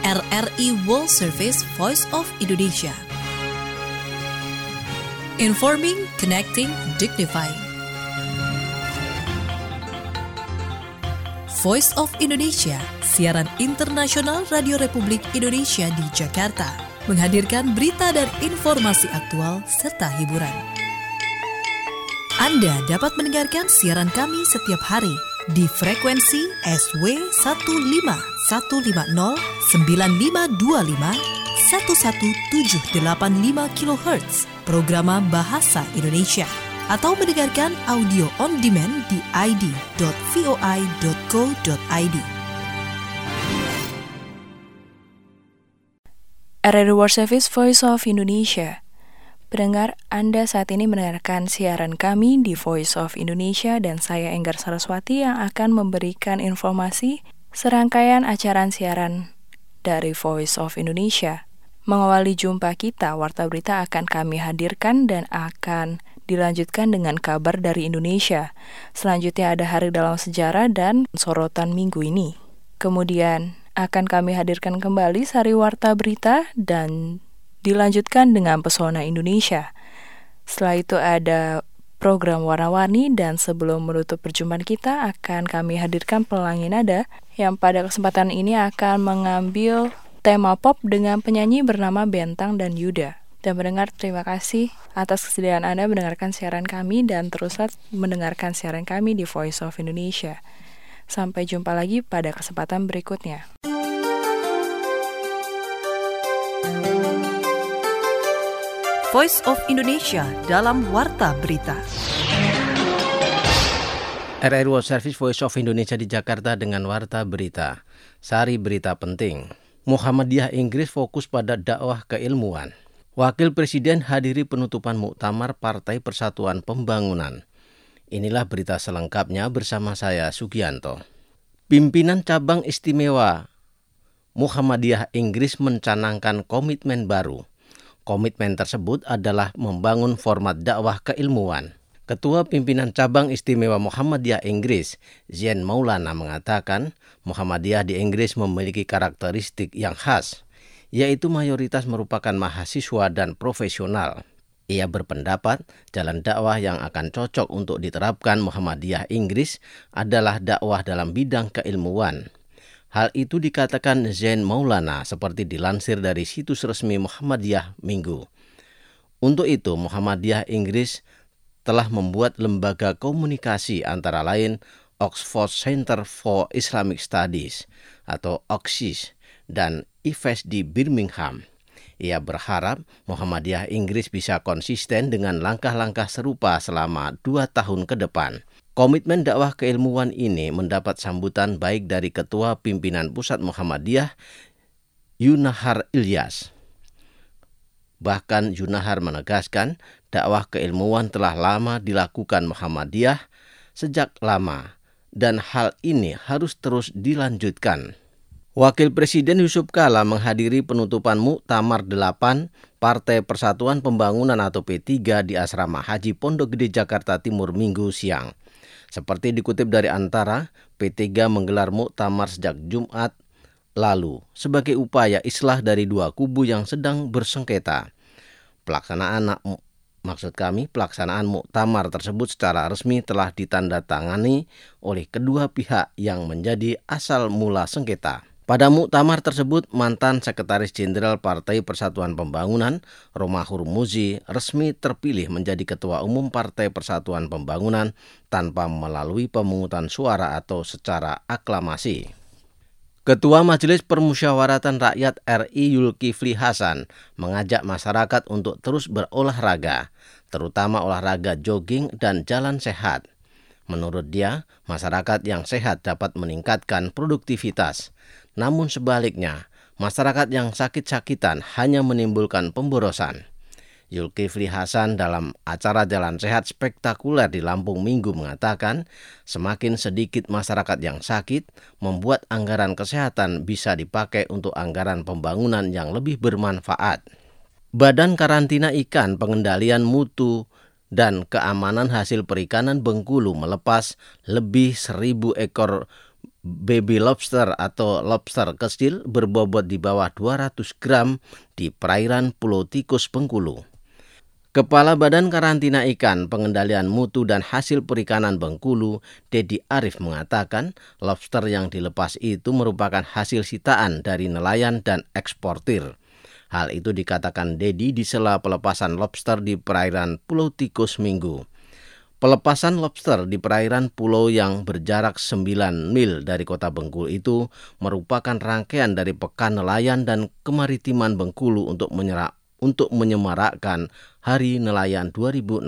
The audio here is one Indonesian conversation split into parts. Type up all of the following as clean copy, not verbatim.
RRI World Service Voice of Indonesia. Informing, connecting, dignifying. Voice of Indonesia, siaran internasional Radio Republik Indonesia di Jakarta, menghadirkan berita dan informasi aktual serta hiburan. Anda dapat mendengarkan siaran kami setiap hari di frekuensi SW 15150 9525 11785 kHz Programa Bahasa Indonesia, atau mendengarkan audio on demand di id.voi.co.id. RRI World Service Voice of Indonesia. Pendengar, Anda saat ini mendengarkan siaran kami di Voice of Indonesia dan saya Enggar Saraswati yang akan memberikan informasi serangkaian acara siaran dari Voice of Indonesia. Mengawali jumpa kita, Warta Berita akan kami hadirkan dan akan dilanjutkan dengan kabar dari Indonesia. Selanjutnya ada Hari Dalam Sejarah dan sorotan minggu ini. Kemudian akan kami hadirkan kembali sari Warta Berita dan dilanjutkan dengan Pesona Indonesia. Setelah itu ada program Warna-Warni dan sebelum menutup perjumpaan kita akan kami hadirkan Pelangi Nada yang pada kesempatan ini akan mengambil tema pop dengan penyanyi bernama Bentang dan Yuda. Dan mendengar, terima kasih atas kesediaan Anda mendengarkan siaran kami dan teruslah mendengarkan siaran kami di Voice of Indonesia. Sampai jumpa lagi pada kesempatan berikutnya. Voice of Indonesia dalam Warta Berita. RRI World Service Voice of Indonesia di Jakarta dengan Warta Berita. Sari berita penting. Muhammadiyah Inggris fokus pada dakwah keilmuan. Wakil Presiden hadiri penutupan muktamar Partai Persatuan Pembangunan. Inilah berita selengkapnya bersama saya, Sugianto. Pimpinan Cabang Istimewa Muhammadiyah Inggris mencanangkan komitmen baru. Komitmen tersebut adalah membangun format dakwah keilmuan. Ketua Pimpinan Cabang Istimewa Muhammadiyah Inggris, Zain Maulana, mengatakan Muhammadiyah di Inggris memiliki karakteristik yang khas, yaitu mayoritas merupakan mahasiswa dan profesional. Ia berpendapat jalan dakwah yang akan cocok untuk diterapkan Muhammadiyah Inggris adalah dakwah dalam bidang keilmuan. Hal itu dikatakan Zain Maulana seperti dilansir dari situs resmi Muhammadiyah Minggu. Untuk itu, Muhammadiyah Inggris telah membuat lembaga komunikasi antara lain Oxford Center for Islamic Studies atau OXIS dan IFES di Birmingham. Ia berharap Muhammadiyah Inggris bisa konsisten dengan langkah-langkah serupa selama 2 tahun ke depan. Komitmen dakwah keilmuan ini mendapat sambutan baik dari Ketua Pimpinan Pusat Muhammadiyah, Yunahar Ilyas. Bahkan Yunahar menegaskan dakwah keilmuan telah lama dilakukan Muhammadiyah sejak lama dan hal ini harus terus dilanjutkan. Wakil Presiden Yusuf Kala menghadiri penutupan Muktamar 8 Partai Persatuan Pembangunan atau P3 di Asrama Haji Pondok Gede Jakarta Timur Minggu siang. Seperti dikutip dari Antara, P3 menggelar muktamar sejak Jumat lalu sebagai upaya islah dari dua kubu yang sedang bersengketa. Pelaksanaan muktamar tersebut secara resmi telah ditandatangani oleh kedua pihak yang menjadi asal mula sengketa. Pada muktamar tersebut, mantan Sekretaris Jenderal Partai Persatuan Pembangunan, Romahur Muzi, resmi terpilih menjadi Ketua Umum Partai Persatuan Pembangunan tanpa melalui pemungutan suara atau secara aklamasi. Ketua Majelis Permusyawaratan Rakyat RI Zulkifli Hasan mengajak masyarakat untuk terus berolahraga, terutama olahraga jogging dan jalan sehat. Menurut dia, masyarakat yang sehat dapat meningkatkan produktivitas. Namun sebaliknya, masyarakat yang sakit-sakitan hanya menimbulkan pemborosan. Zulkifli Hasan dalam acara Jalan Sehat spektakuler di Lampung Minggu mengatakan, semakin sedikit masyarakat yang sakit, membuat anggaran kesehatan bisa dipakai untuk anggaran pembangunan yang lebih bermanfaat. Badan Karantina Ikan, Pengendalian Mutu dan Keamanan Hasil Perikanan Bengkulu melepas lebih 1.000 ekor baby lobster atau lobster kecil berbobot di bawah 200 gram di perairan Pulau Tikus Bengkulu. Kepala Badan Karantina Ikan, Pengendalian Mutu dan Hasil Perikanan Bengkulu, Dedi Arif mengatakan lobster yang dilepas itu merupakan hasil sitaan dari nelayan dan eksportir. Hal itu dikatakan Dedi di sela pelepasan lobster di perairan Pulau Tikus Minggu. Pelepasan lobster di perairan pulau yang berjarak 9 mil dari kota Bengkulu itu merupakan rangkaian dari Pekan Nelayan dan Kemaritiman Bengkulu untuk menyemarakkan Hari Nelayan 2016.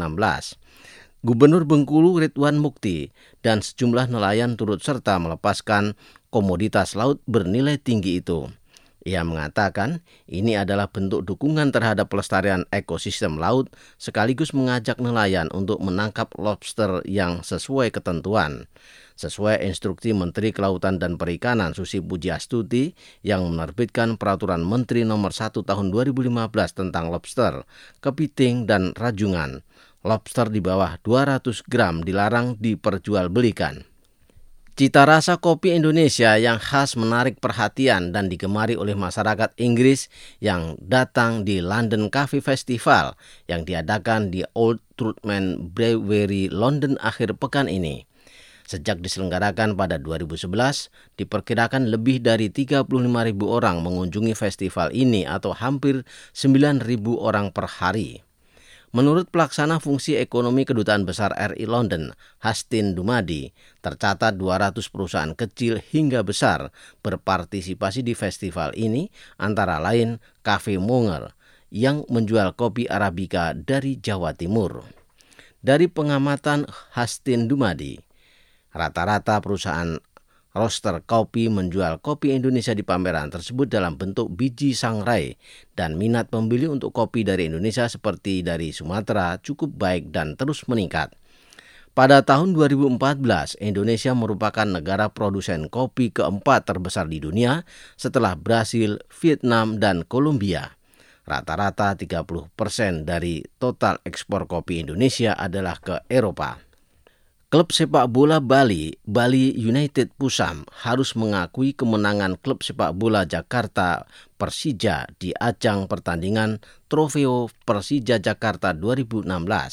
Gubernur Bengkulu Ridwan Mukti dan sejumlah nelayan turut serta melepaskan komoditas laut bernilai tinggi itu. Ia mengatakan ini adalah bentuk dukungan terhadap pelestarian ekosistem laut sekaligus mengajak nelayan untuk menangkap lobster yang sesuai ketentuan. Sesuai instruksi Menteri Kelautan dan Perikanan Susi Pujiastuti yang menerbitkan Peraturan Menteri Nomor 1 Tahun 2015 tentang lobster, kepiting, dan rajungan. Lobster di bawah 200 gram dilarang diperjualbelikan. Cita rasa kopi Indonesia yang khas menarik perhatian dan digemari oleh masyarakat Inggris yang datang di London Coffee Festival yang diadakan di Old Trutman Brewery London akhir pekan ini. Sejak diselenggarakan pada 2011, diperkirakan lebih dari 35.000 orang mengunjungi festival ini atau hampir 9.000 orang per hari. Menurut pelaksana fungsi ekonomi Kedutaan Besar RI London, Hastin Dumadi, tercatat 200 perusahaan kecil hingga besar berpartisipasi di festival ini, antara lain Cafe Monger yang menjual kopi Arabica dari Jawa Timur. Dari pengamatan Hastin Dumadi, rata-rata perusahaan roaster kopi menjual kopi Indonesia di pameran tersebut dalam bentuk biji sangrai dan minat pembeli untuk kopi dari Indonesia seperti dari Sumatera cukup baik dan terus meningkat. Pada tahun 2014, Indonesia merupakan negara produsen kopi keempat terbesar di dunia setelah Brasil, Vietnam, dan Kolombia. Rata-rata 30% dari total ekspor kopi Indonesia adalah ke Eropa. Klub sepak bola Bali United Pusam harus mengakui kemenangan klub sepak bola Jakarta Persija di ajang pertandingan Trofeo Persija Jakarta 2016.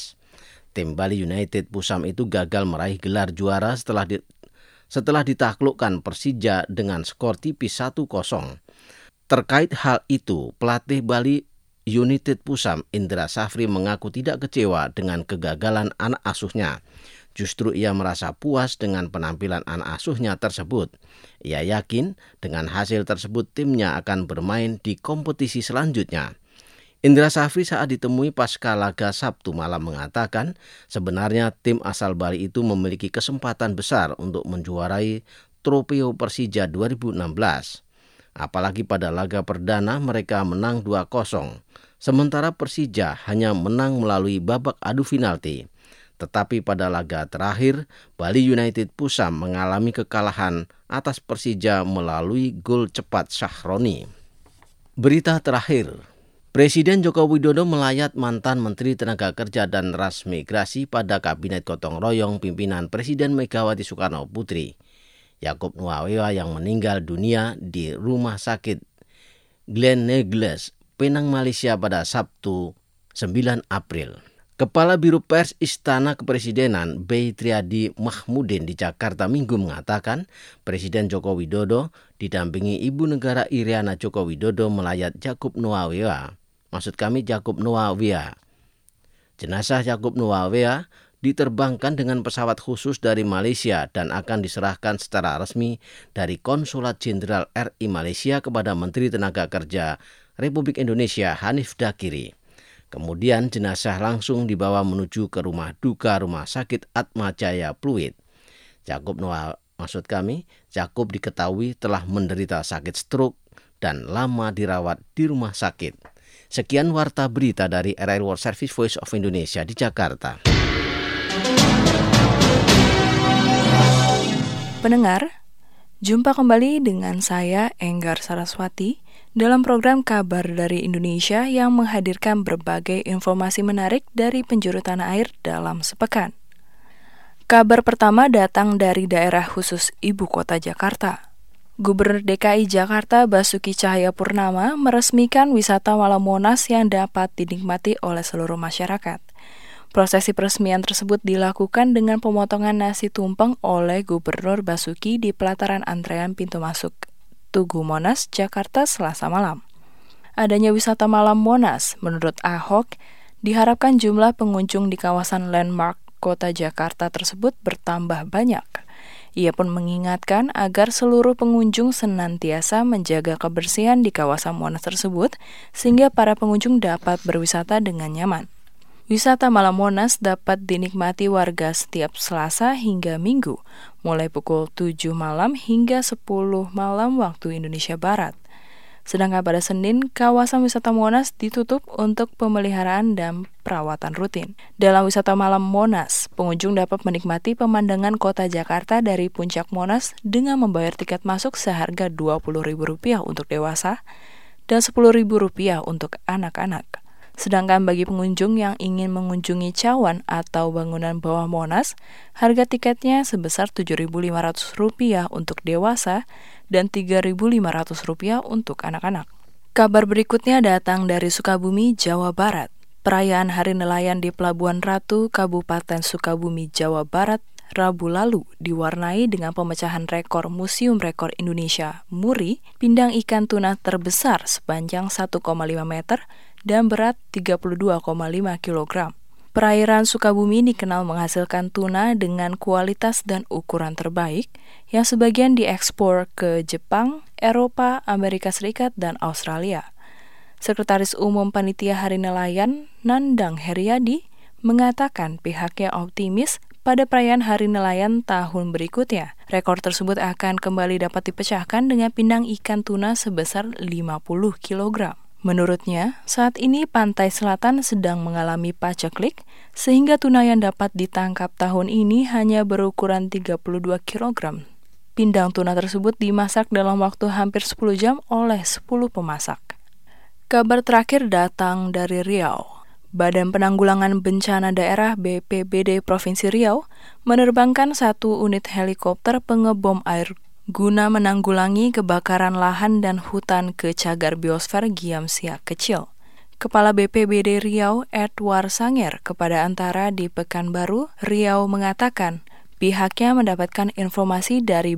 Tim Bali United Pusam itu gagal meraih gelar juara setelah ditaklukkan Persija dengan skor tipis 1-0. Terkait hal itu, pelatih Bali United Pusam Indra Safri mengaku tidak kecewa dengan kegagalan anak asuhnya. Justru ia merasa puas dengan penampilan anak asuhnya tersebut. Ia yakin dengan hasil tersebut timnya akan bermain di kompetisi selanjutnya. Indra Safri saat ditemui pasca laga Sabtu malam mengatakan sebenarnya tim asal Bali itu memiliki kesempatan besar untuk menjuarai Trofeo Persija 2016. Apalagi pada laga perdana mereka menang 2-0. Sementara Persija hanya menang melalui babak adu penalti. Tetapi pada laga terakhir, Bali United Pusam mengalami kekalahan atas Persija melalui gol cepat Syahroni. Berita terakhir, Presiden Joko Widodo melayat mantan Menteri Tenaga Kerja dan Transmigrasi pada Kabinet Gotong Royong pimpinan Presiden Megawati Soekarno Putri, Yaakob Nuawewa yang meninggal dunia di Rumah Sakit Glen Negley, Penang, Malaysia pada Sabtu 9 April. Kepala Biro Pers Istana Kepresidenan B. Triadi Mahmudin di Jakarta Minggu mengatakan Presiden Joko Widodo didampingi Ibu Negara Iriana Joko Widodo melayat Yaakob Nuawewa. Maksud kami Yaakob Nuawewa. Jenazah Yaakob Nuawewa diterbangkan dengan pesawat khusus dari Malaysia dan akan diserahkan secara resmi dari Konsulat Jenderal RI Malaysia kepada Menteri Tenaga Kerja Republik Indonesia Hanif Dakiri. Kemudian jenazah langsung dibawa menuju ke rumah duka Rumah Sakit Atma Jaya Pluit. Yaakob diketahui telah menderita sakit stroke dan lama dirawat di rumah sakit. Sekian warta berita dari RRI World Service Voice of Indonesia di Jakarta. Pendengar, jumpa kembali dengan saya Enggar Saraswati dalam program Kabar dari Indonesia yang menghadirkan berbagai informasi menarik dari penjuru tanah air dalam sepekan. Kabar pertama datang dari daerah khusus Ibu Kota Jakarta. Gubernur DKI Jakarta Basuki Cahayapurnama meresmikan wisata malam Monas yang dapat dinikmati oleh seluruh masyarakat. Prosesi peresmian tersebut dilakukan dengan pemotongan nasi tumpeng oleh Gubernur Basuki di pelataran antrean pintu masuk Tugu Monas, Jakarta Selasa malam. Adanya wisata malam Monas, menurut Ahok, diharapkan jumlah pengunjung di kawasan landmark Kota Jakarta tersebut bertambah banyak. Ia pun mengingatkan agar seluruh pengunjung senantiasa menjaga kebersihan di kawasan Monas tersebut sehingga para pengunjung dapat berwisata dengan nyaman. Wisata malam Monas dapat dinikmati warga setiap Selasa hingga Minggu, mulai pukul 7 malam hingga 10 malam waktu Indonesia Barat. Sedangkan pada Senin, kawasan wisata Monas ditutup untuk pemeliharaan dan perawatan rutin. Dalam wisata malam Monas, pengunjung dapat menikmati pemandangan kota Jakarta dari puncak Monas dengan membayar tiket masuk seharga Rp20.000 untuk dewasa dan Rp10.000 untuk anak-anak. Sedangkan bagi pengunjung yang ingin mengunjungi cawan atau bangunan bawah Monas, harga tiketnya sebesar Rp7.500 untuk dewasa dan Rp3.500 untuk anak-anak. Kabar berikutnya datang dari Sukabumi, Jawa Barat. Perayaan Hari Nelayan di Pelabuhan Ratu, Kabupaten Sukabumi, Jawa Barat, Rabu lalu diwarnai dengan pemecahan rekor Museum Rekor Indonesia MURI, pindang ikan tuna terbesar sepanjang 1,5 meter dan berat 32,5 kg. Perairan Sukabumi dikenal menghasilkan tuna dengan kualitas dan ukuran terbaik yang sebagian diekspor ke Jepang, Eropa, Amerika Serikat, dan Australia. Sekretaris Umum Panitia Hari Nelayan, Nandang Heriadi, mengatakan pihaknya optimis pada perayaan Hari Nelayan tahun berikutnya. Rekor tersebut akan kembali dapat dipecahkan dengan pindang ikan tuna sebesar 50 kg. Menurutnya, saat ini pantai selatan sedang mengalami paceklik, sehingga tuna yang dapat ditangkap tahun ini hanya berukuran 32 kg. Pindang tuna tersebut dimasak dalam waktu hampir 10 jam oleh 10 pemasak. Kabar terakhir datang dari Riau. Badan Penanggulangan Bencana Daerah BPBD Provinsi Riau menerbangkan 1 unit helikopter pengebom air guna menanggulangi kebakaran lahan dan hutan ke cagar biosfer Giam Siak Kecil. Kepala BPBD Riau, Edward Sanger, kepada Antara di Pekanbaru, Riau mengatakan pihaknya mendapatkan informasi dari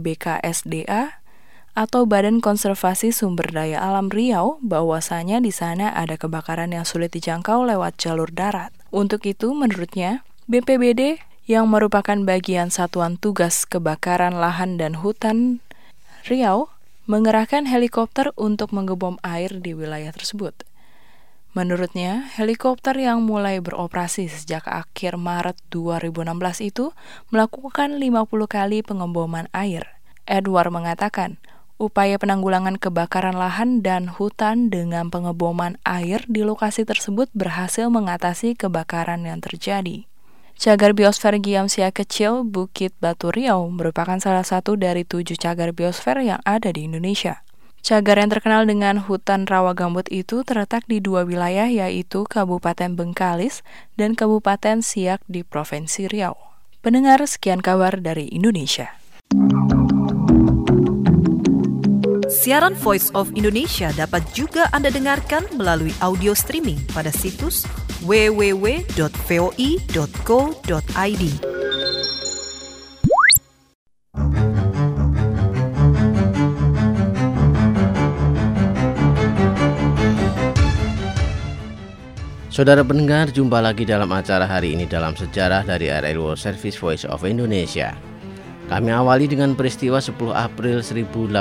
BKSDA atau Badan Konservasi Sumber Daya Alam Riau bahwasanya di sana ada kebakaran yang sulit dijangkau lewat jalur darat. Untuk itu, menurutnya, BPBD yang merupakan bagian Satuan Tugas Kebakaran Lahan dan Hutan Riau mengerahkan helikopter untuk mengebom air di wilayah tersebut. Menurutnya, helikopter yang mulai beroperasi sejak akhir Maret 2016 itu melakukan 50 kali pengeboman air. Edward mengatakan, upaya penanggulangan kebakaran lahan dan hutan dengan pengeboman air di lokasi tersebut berhasil mengatasi kebakaran yang terjadi. Cagar biosfer Giam Siak Kecil Bukit Batu Riau merupakan salah satu dari 7 cagar biosfer yang ada di Indonesia. Cagar yang terkenal dengan hutan rawa gambut itu terletak di 2 wilayah yaitu Kabupaten Bengkalis dan Kabupaten Siak di Provinsi Riau. Pendengar, sekian kabar dari Indonesia. Siaran Voice of Indonesia dapat juga Anda dengarkan melalui audio streaming pada situs www.voi.co.id. Saudara pendengar, jumpa lagi dalam acara hari ini dalam sejarah dari RRI World Service Voice of Indonesia. Kami awali dengan peristiwa 10 April 1815,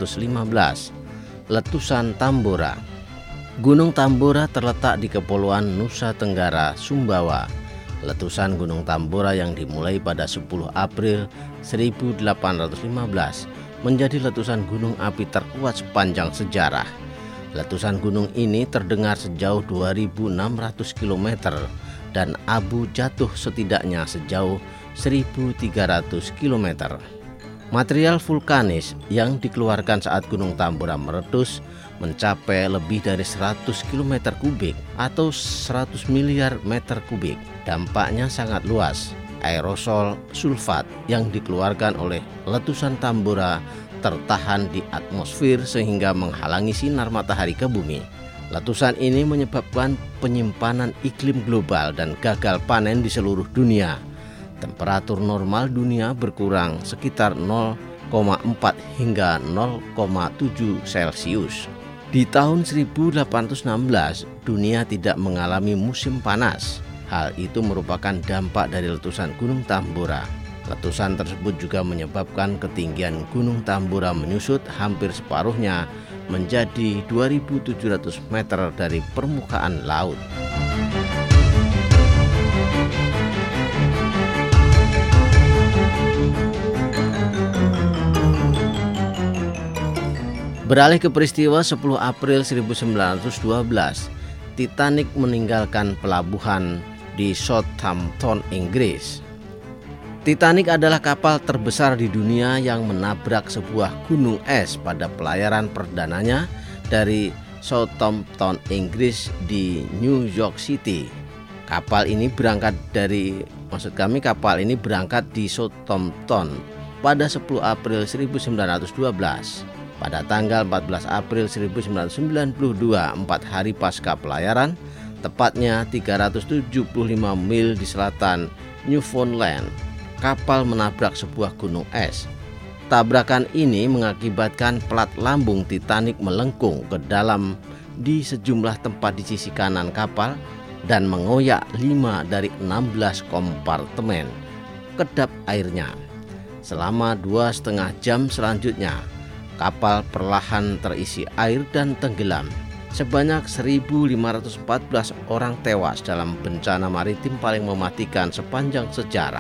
letusan Tambora. Gunung Tambora terletak di Kepulauan Nusa Tenggara, Sumbawa. Letusan Gunung Tambora yang dimulai pada 10 April 1815 menjadi letusan gunung api terkuat sepanjang sejarah. Letusan gunung ini terdengar sejauh 2.600 km dan abu jatuh setidaknya sejauh 1.300 km. Material vulkanis yang dikeluarkan saat Gunung Tambora meletus mencapai lebih dari 100 km kubik atau 100 miliar meter kubik. Dampaknya sangat luas. aerosol sulfat yang dikeluarkan oleh letusan Tambora tertahan di atmosfer sehingga menghalangi sinar matahari ke bumi. Letusan ini menyebabkan penyimpanan iklim global dan gagal panen di seluruh dunia. Temperatur normal dunia berkurang sekitar 0,4 hingga 0,7 Celcius. Di tahun 1816, dunia tidak mengalami musim panas. Hal itu merupakan dampak dari letusan Gunung Tambora. Letusan tersebut juga menyebabkan ketinggian Gunung Tambora menyusut hampir separuhnya menjadi 2.700 meter dari permukaan laut. Beralih ke peristiwa 10 April 1912, Titanic meninggalkan pelabuhan di Southampton, Inggris. Titanic adalah kapal terbesar di dunia yang menabrak sebuah gunung es pada pelayaran perdananya dari Southampton, Inggris di New York City. Kapal ini berangkat di Southampton pada 10 April 1912. Pada tanggal 14 April 1992, 4 hari pasca pelayaran, tepatnya 375 mil di selatan Newfoundland, kapal menabrak sebuah gunung es. Tabrakan ini mengakibatkan plat lambung Titanic melengkung ke dalam di sejumlah tempat di sisi kanan kapal dan mengoyak 5 dari 16 kompartemen kedap airnya. Selama 2,5 jam selanjutnya, kapal perlahan terisi air dan tenggelam. Sebanyak 1.514 orang tewas dalam bencana maritim paling mematikan sepanjang sejarah.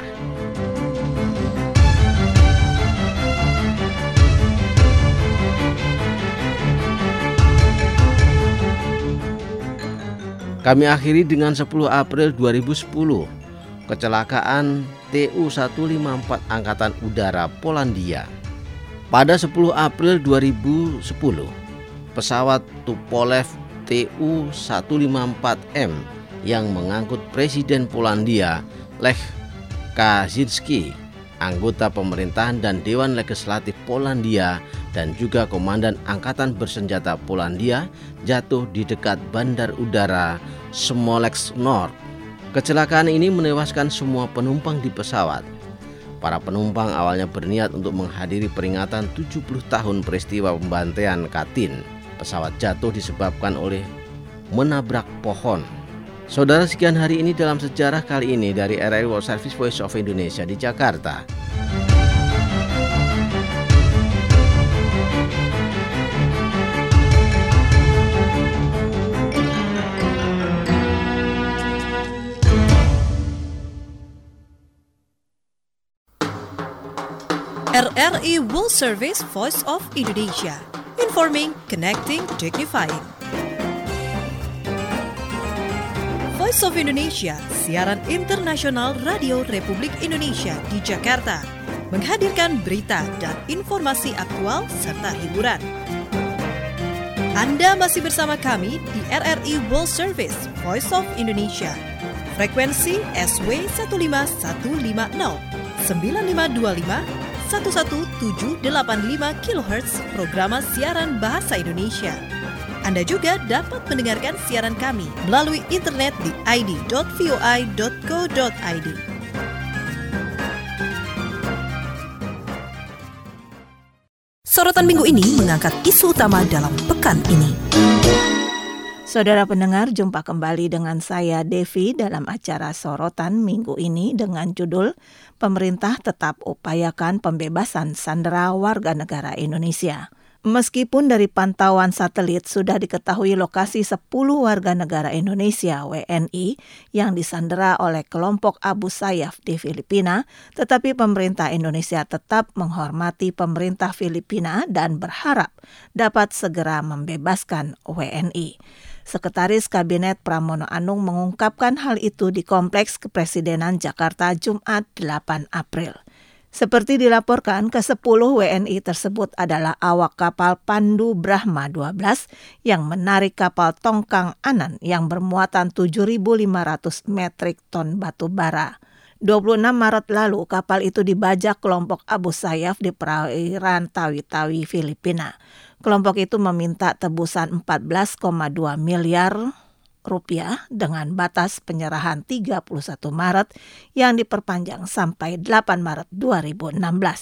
Kami akhiri dengan 10 April 2010, kecelakaan Tu-154 Angkatan Udara Polandia. Pada 10 April 2010, pesawat Tupolev Tu-154M yang mengangkut Presiden Polandia Lech Kaczynski, anggota pemerintahan dan Dewan Legislatif Polandia dan juga Komandan Angkatan Bersenjata Polandia jatuh di dekat Bandar Udara Smolensk North. Kecelakaan ini menewaskan semua penumpang di pesawat. Para penumpang awalnya berniat untuk menghadiri peringatan 70 tahun peristiwa pembantaian Katyn. Pesawat jatuh disebabkan oleh menabrak pohon. Saudara, sekian hari ini dalam sejarah kali ini dari RRI World Service Voice of Indonesia di Jakarta. RRI World Service Voice of Indonesia. Informing, connecting, dignifying. Voice of Indonesia, siaran internasional Radio Republik Indonesia di Jakarta, menghadirkan berita dan informasi aktual serta hiburan. Anda masih bersama kami di RRI World Service Voice of Indonesia. Frekuensi SW 15150 9525 11785 kHz programa siaran bahasa Indonesia. Anda juga dapat mendengarkan siaran kami melalui internet di id.voi.co.id. Sorotan minggu ini mengangkat isu utama dalam pekan ini. Saudara pendengar, jumpa kembali dengan saya Devi dalam acara Sorotan minggu ini dengan judul Pemerintah Tetap Upayakan Pembebasan Sandera Warga Negara Indonesia. Meskipun dari pantauan satelit sudah diketahui lokasi 10 warga negara Indonesia WNI yang disandera oleh kelompok Abu Sayyaf di Filipina, tetapi pemerintah Indonesia tetap menghormati pemerintah Filipina dan berharap dapat segera membebaskan WNI. Sekretaris Kabinet Pramono Anung mengungkapkan hal itu di Kompleks Kepresidenan Jakarta Jumat 8 April. Seperti dilaporkan, ke-10 WNI tersebut adalah awak kapal Pandu Brahma 12 yang menarik kapal Tongkang Anan yang bermuatan 7.500 metrik ton batu bara. 26 Maret lalu, kapal itu dibajak kelompok Abu Sayyaf di perairan Tawi-Tawi, Filipina. Kelompok itu meminta tebusan 14,2 miliar rupiah dengan batas penyerahan 31 Maret yang diperpanjang sampai 8 Maret 2016.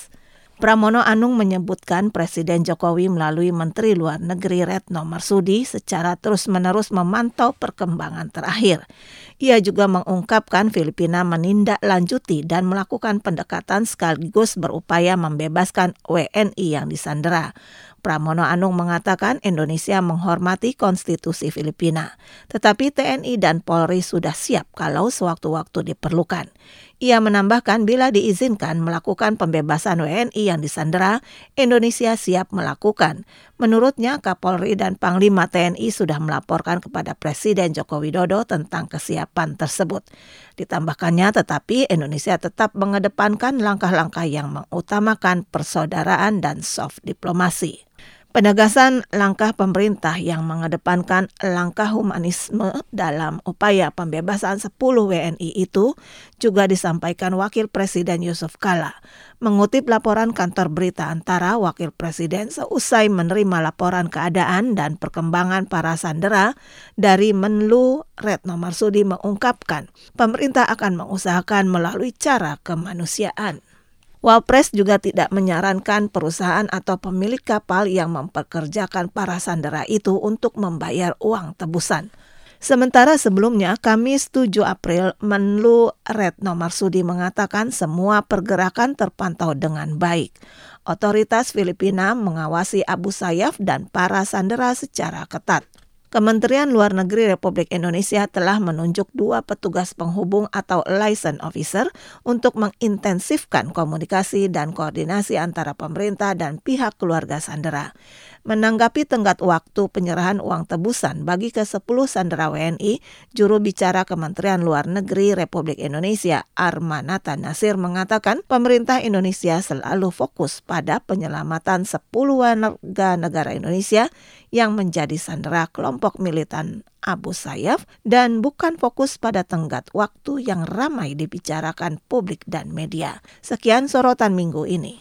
Pramono Anung menyebutkan Presiden Jokowi melalui Menteri Luar Negeri Retno Marsudi secara terus-menerus memantau perkembangan terakhir. Ia juga mengungkapkan Filipina menindaklanjuti dan melakukan pendekatan sekaligus berupaya membebaskan WNI yang disandera. Pramono Anung mengatakan Indonesia menghormati konstitusi Filipina, tetapi TNI dan Polri sudah siap kalau sewaktu-waktu diperlukan. Ia menambahkan bila diizinkan melakukan pembebasan WNI yang disandera, Indonesia siap melakukan. Menurutnya, Kapolri dan Panglima TNI sudah melaporkan kepada Presiden Joko Widodo tentang kesiapan tersebut. Ditambahkannya, tetapi Indonesia tetap mengedepankan langkah-langkah yang mengutamakan persaudaraan dan soft diplomasi. Penegasan langkah pemerintah yang mengedepankan langkah humanisme dalam upaya pembebasan 10 WNI itu juga disampaikan Wakil Presiden Yusuf Kala. Mengutip laporan kantor berita Antara, Wakil Presiden seusai menerima laporan keadaan dan perkembangan para sandera dari Menlu Retno Marsudi mengungkapkan pemerintah akan mengusahakan melalui cara kemanusiaan. Wapres juga tidak menyarankan perusahaan atau pemilik kapal yang mempekerjakan para sandera itu untuk membayar uang tebusan. Sementara sebelumnya, Kamis 7 April, Menlu Retno Marsudi mengatakan semua pergerakan terpantau dengan baik. Otoritas Filipina mengawasi Abu Sayyaf dan para sandera secara ketat. Kementerian Luar Negeri Republik Indonesia telah menunjuk 2 petugas penghubung atau liaison officer untuk mengintensifkan komunikasi dan koordinasi antara pemerintah dan pihak keluarga sandera. Menanggapi tenggat waktu penyerahan uang tebusan bagi ke-10 sandera WNI, juru bicara Kementerian Luar Negeri Republik Indonesia Armanata Nasir mengatakan pemerintah Indonesia selalu fokus pada penyelamatan 10 warga negara Indonesia yang menjadi sandera kelompok militan Abu Sayyaf dan bukan fokus pada tenggat waktu yang ramai dibicarakan publik dan media. Sekian sorotan minggu ini.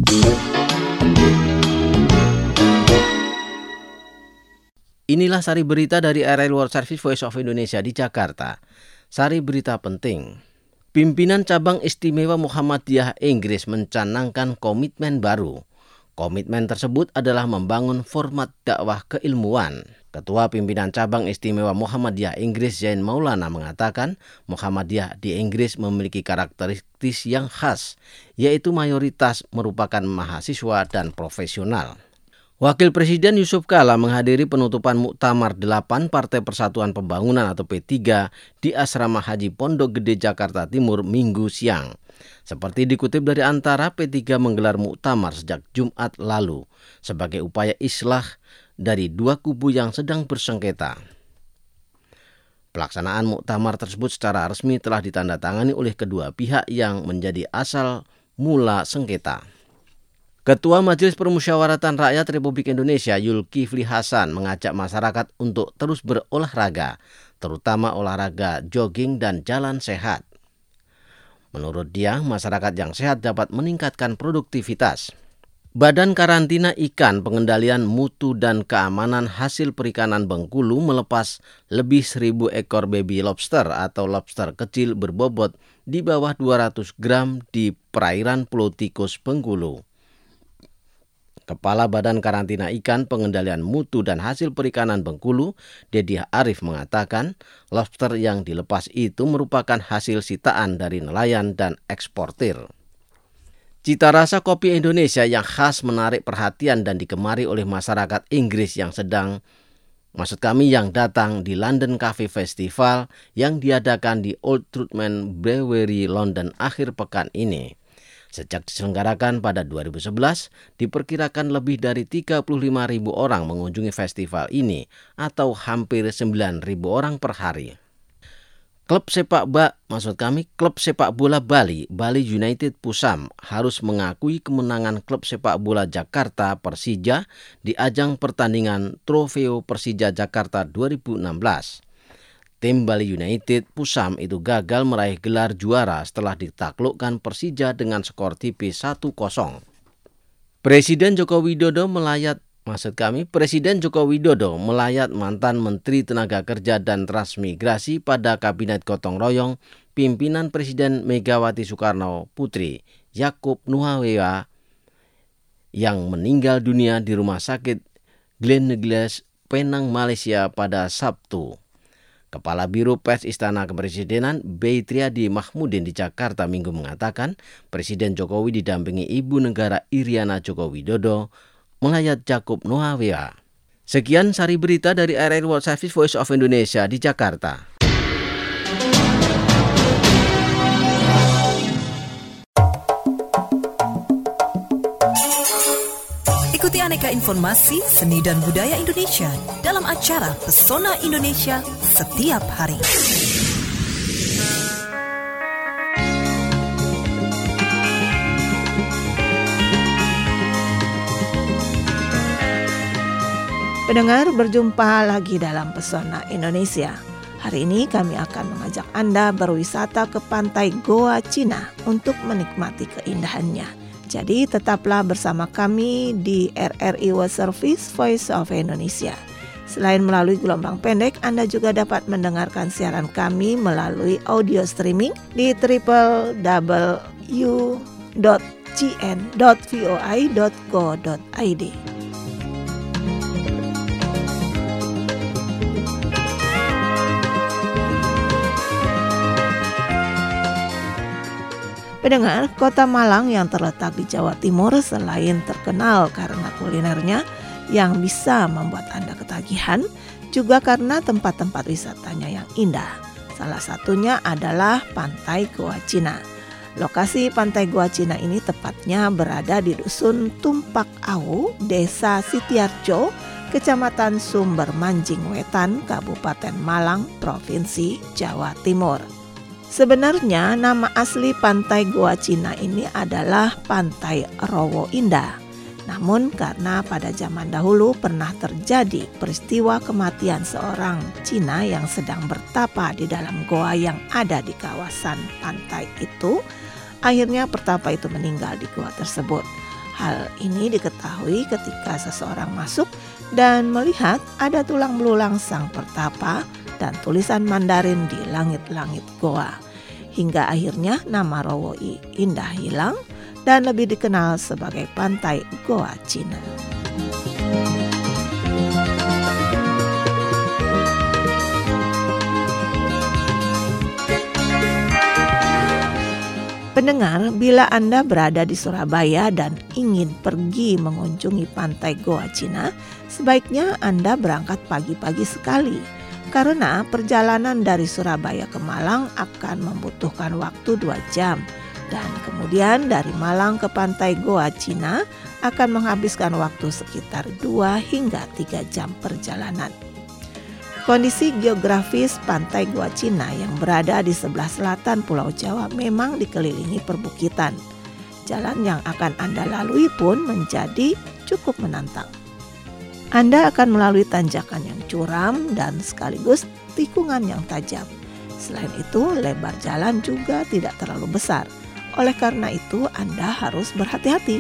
Inilah sari berita dari RRI World Service Voice of Indonesia di Jakarta. Sari berita penting. Pimpinan Cabang Istimewa Muhammadiyah Inggris mencanangkan komitmen baru. Komitmen tersebut adalah membangun format dakwah keilmuan. Ketua Pimpinan Cabang Istimewa Muhammadiyah Inggris Zain Maulana mengatakan Muhammadiyah di Inggris memiliki karakteristik yang khas, yaitu mayoritas merupakan mahasiswa dan profesional. Wakil Presiden Yusuf Kala menghadiri penutupan Muktamar 8 Partai Persatuan Pembangunan atau P3 di Asrama Haji Pondok Gede Jakarta Timur Minggu siang. Seperti dikutip dari Antara, P3 menggelar muktamar sejak Jumat lalu sebagai upaya islah dari 2 kubu yang sedang bersengketa. Pelaksanaan muktamar tersebut secara resmi telah ditandatangani oleh kedua pihak yang menjadi asal mula sengketa. Ketua Majelis Permusyawaratan Rakyat Republik Indonesia Zulkifli Hasan mengajak masyarakat untuk terus berolahraga, terutama olahraga jogging dan jalan sehat. Menurut dia, masyarakat yang sehat dapat meningkatkan produktivitas. Badan Karantina Ikan Pengendalian Mutu dan Keamanan Hasil Perikanan Bengkulu melepas lebih 1.000 ekor baby lobster atau lobster kecil berbobot di bawah 200 gram di perairan Pulau Tikus, Bengkulu. Kepala Badan Karantina Ikan Pengendalian Mutu dan Hasil Perikanan Bengkulu, Dedi Arif mengatakan, lobster yang dilepas itu merupakan hasil sitaan dari nelayan dan eksportir. Cita rasa kopi Indonesia yang khas menarik perhatian dan digemari oleh masyarakat Inggris yang datang di London Coffee Festival yang diadakan di Old Trutman Brewery, London akhir pekan ini. Sejak diselenggarakan pada 2011, diperkirakan lebih dari 35.000 orang mengunjungi festival ini atau hampir 9.000 orang per hari. Klub sepak bola Bali United Pusam harus mengakui kemenangan klub sepak bola Jakarta Persija di ajang pertandingan Trofeo Persija Jakarta 2016. Tim Bali United Pusam itu gagal meraih gelar juara setelah ditaklukkan Persija dengan skor tipis 1-0. Presiden Joko Widodo melayat mantan Menteri Tenaga Kerja dan Transmigrasi pada Kabinet Gotong Royong pimpinan Presiden Megawati Soekarno Putri, Yakub Nuhawewa, yang meninggal dunia di Rumah Sakit Gleneagles, Penang, Malaysia pada Sabtu. Kepala Biro Pers Istana Kepresidenan B. Triadi Mahmudin di Jakarta Minggu mengatakan Presiden Jokowi didampingi Ibu Negara Iriana Joko Widodo melayat Yakub Nuhawewa. Sekian sari berita dari RRI World Service Voice of Indonesia di Jakarta. Ikuti aneka informasi seni dan budaya Indonesia dalam acara Pesona Indonesia setiap hari. Pendengar, berjumpa lagi dalam Pesona Indonesia. Hari ini kami akan mengajak Anda berwisata ke pantai Goa Cina untuk menikmati keindahannya. Jadi tetaplah bersama kami di RRI World Service Voice of Indonesia. Selain melalui gelombang pendek, Anda juga dapat mendengarkan siaran kami melalui audio streaming di www.cn.voi.go.id. Pendengar, kota Malang yang terletak di Jawa Timur selain terkenal karena kulinernya yang bisa membuat Anda ketagihan, juga karena tempat-tempat wisatanya yang indah. Salah satunya adalah Pantai Goa Cina. Lokasi Pantai Goa Cina ini tepatnya berada di Dusun Tumpak Awu, Desa Sitiarjo, Kecamatan Sumber Manjing Wetan, Kabupaten Malang, Provinsi Jawa Timur. Sebenarnya nama asli Pantai Goa Cina ini adalah Pantai Rowo Indah. Namun karena pada zaman dahulu pernah terjadi peristiwa kematian seorang Cina yang sedang bertapa di dalam goa yang ada di kawasan pantai itu, akhirnya pertapa itu meninggal di goa tersebut. Hal ini diketahui ketika seseorang masuk dan melihat ada tulang belulang sang pertapa dan tulisan Mandarin di langit-langit goa. Hingga akhirnya nama Rowo Indah hilang dan lebih dikenal sebagai Pantai Goa Cina. Pendengar, bila Anda berada di Surabaya dan ingin pergi mengunjungi Pantai Goa Cina, sebaiknya Anda berangkat pagi-pagi sekali. Karena perjalanan dari Surabaya ke Malang akan membutuhkan waktu 2 jam. Dan kemudian dari Malang ke Pantai Goa Cina akan menghabiskan waktu sekitar 2 hingga 3 jam perjalanan. Kondisi geografis Pantai Goa Cina yang berada di sebelah selatan Pulau Jawa memang dikelilingi perbukitan. Jalan yang akan Anda lalui pun menjadi cukup menantang. Anda akan melalui tanjakan yang curam dan sekaligus tikungan yang tajam. Selain itu, lebar jalan juga tidak terlalu besar. Oleh karena itu, Anda harus berhati-hati.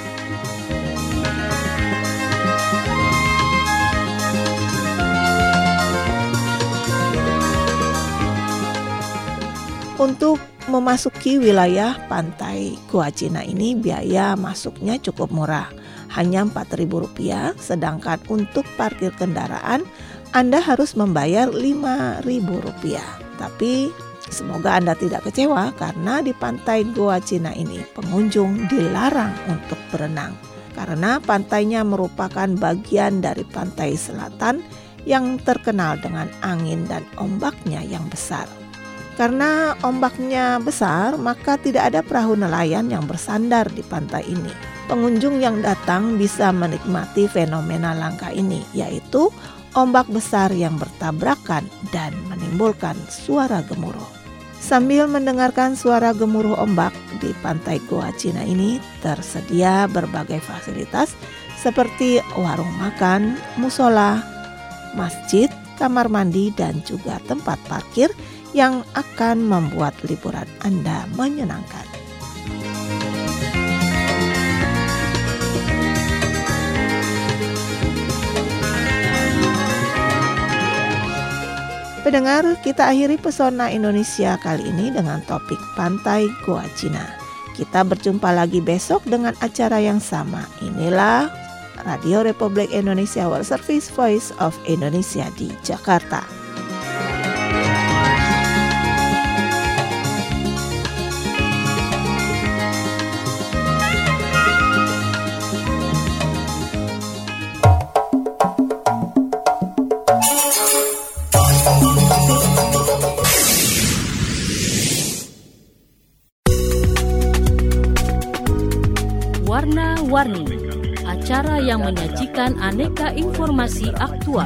Untuk memasuki wilayah Pantai Goa Cina ini biaya masuknya cukup murah. Hanya Rp4.000, sedangkan untuk parkir kendaraan Anda harus membayar Rp5.000. Tapi semoga Anda tidak kecewa karena di Pantai Goa Cina ini pengunjung dilarang untuk berenang. Karena pantainya merupakan bagian dari pantai selatan yang terkenal dengan angin dan ombaknya yang besar. Karena ombaknya besar, maka tidak ada perahu nelayan yang bersandar di pantai ini. Pengunjung yang datang bisa menikmati fenomena langka ini, yaitu ombak besar yang bertabrakan dan menimbulkan suara gemuruh. Sambil mendengarkan suara gemuruh ombak di Pantai Goa Cina ini, tersedia berbagai fasilitas seperti warung makan, musola, masjid, kamar mandi, dan juga tempat parkir yang akan membuat liburan Anda menyenangkan. Pendengar, kita akhiri Pesona Indonesia kali ini dengan topik Pantai Goa Cina. Kita berjumpa lagi besok dengan acara yang sama. Inilah Radio Republik Indonesia World Service Voice of Indonesia di Jakarta. Warna-Warni, acara yang menyajikan aneka informasi aktual.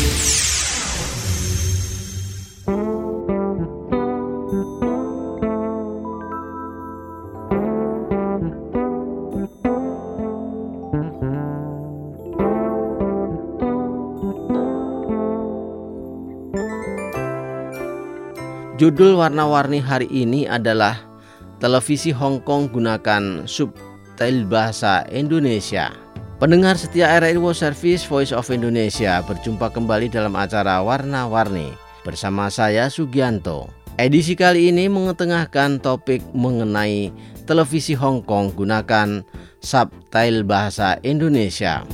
Judul warna-warni hari ini adalah televisi Hong Kong gunakan subtitle bahasa Indonesia. Pendengar setia RRI World Service Voice of Indonesia, berjumpa kembali dalam acara Warna-Warni bersama saya Sugianto. Edisi kali ini mengetengahkan topik mengenai televisi Hong Kong gunakan subtitle bahasa Indonesia.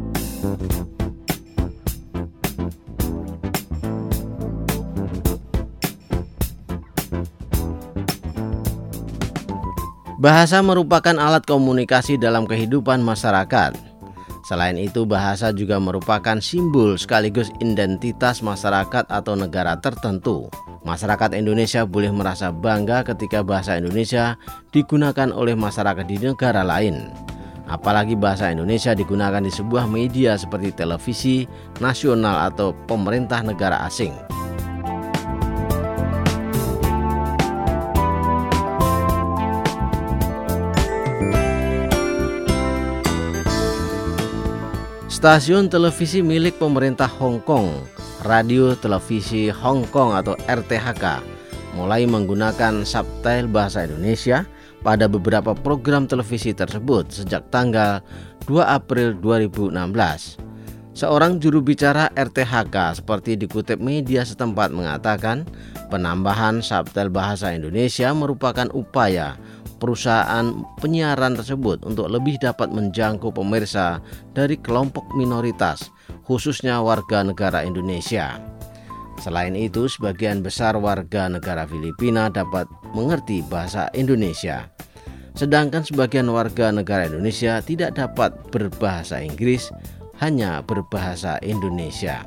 Bahasa merupakan alat komunikasi dalam kehidupan masyarakat. Selain itu, bahasa juga merupakan simbol sekaligus identitas masyarakat atau negara tertentu. Masyarakat Indonesia boleh merasa bangga ketika bahasa Indonesia digunakan oleh masyarakat di negara lain. Apalagi bahasa Indonesia digunakan di sebuah media seperti televisi nasional atau pemerintah negara asing. Stasiun televisi milik pemerintah Hong Kong, Radio Televisi Hong Kong atau RTHK, mulai menggunakan subtitle bahasa Indonesia pada beberapa program televisi tersebut sejak tanggal 2 April 2016. Seorang juru bicara RTHK seperti dikutip media setempat mengatakan, penambahan subtitle bahasa Indonesia merupakan upaya perusahaan penyiaran tersebut untuk lebih dapat menjangkau pemirsa dari kelompok minoritas, khususnya warga negara Indonesia. Selain itu, sebagian besar warga negara Filipina dapat mengerti bahasa Indonesia, sedangkan sebagian warga negara Indonesia tidak dapat berbahasa Inggris, hanya berbahasa Indonesia.